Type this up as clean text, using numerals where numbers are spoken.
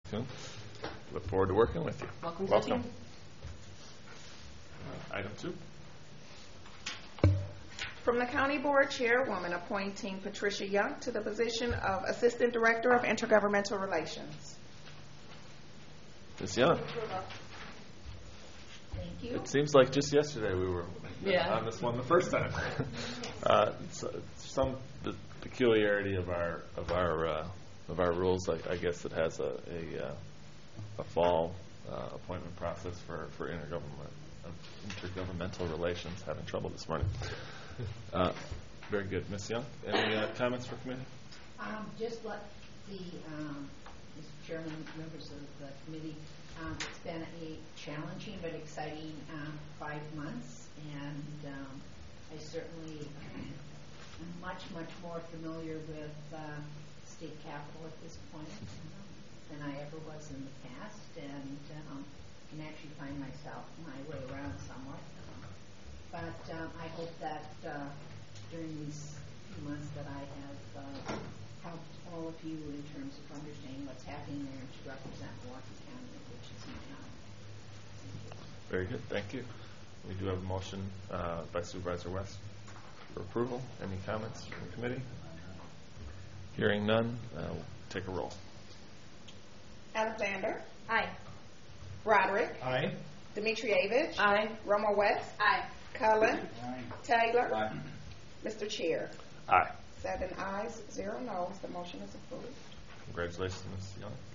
Soon. Look forward to working with you. Welcome. Item 2. From the County Board Chairwoman, appointing Patricia Young to the position of Assistant Director of Intergovernmental Relations. Ms. Young. Thank you. It seems like just yesterday we were on this one the first time. Some peculiarity of our rules, I guess it has a fall appointment process for intergovernmental relations. Having trouble this morning. Very good. Ms. Young, any comments for committee? Just let the Mr. Chairman, members of the committee, it's been a challenging but exciting 5 months, and I certainly am much more familiar with state capital at this point than I ever was in the past, and can actually find my way around somewhat. But I hope that during these few months that I have helped all of you in terms of understanding what's happening there to represent Milwaukee County, which is my honor. Very good. Thank you. We do have a motion by Supervisor West for approval. Any comments from the committee? Hearing none, we'll take a roll. Alexander. Aye. Roderick. Aye. Dimitrievich. Aye. Romo West. Aye. Cullen. Aye. Taylor. Aye. Mr. Chair. Aye. 7 ayes, 0 noes. The motion is approved. Congratulations, Ms. Young.